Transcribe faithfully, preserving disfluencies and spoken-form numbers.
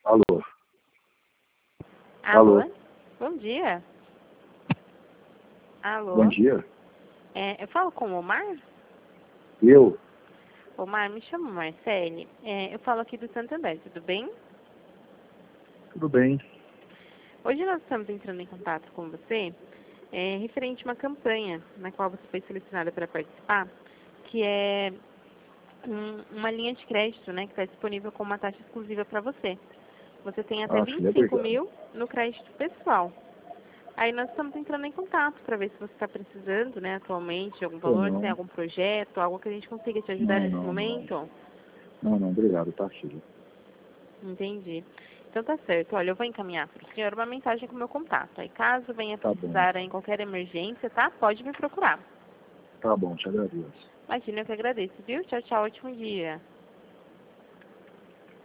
Alô? Alô? Alô? Bom dia. Alô? Bom dia. É, eu falo com o Omar? Eu? Omar, me chamo Marcele. É, eu falo aqui do Santander, tudo bem? Tudo bem? Hoje nós estamos entrando em contato com você é, referente a uma campanha na qual você foi selecionada para participar, que é um- uma linha de crédito, né, que está disponível com uma taxa exclusiva para você. Você tem até Ah, vinte sim, e cinco obrigado. mil no crédito pessoal. Aí nós estamos entrando em contato para ver se você está precisando, né, atualmente, de algum Tô valor, se tem não. algum projeto, algo que a gente consiga te ajudar Não, nesse não, não. momento. Não, não, obrigado, tá, filho. Entendi. Então tá certo. Olha, eu vou encaminhar para o senhor uma mensagem com o meu contato. Aí caso venha Tá bom. precisar em qualquer emergência, tá? Pode me procurar. Tá bom, te agradeço. Imagina, eu que agradeço, viu? Tchau, tchau, ótimo dia.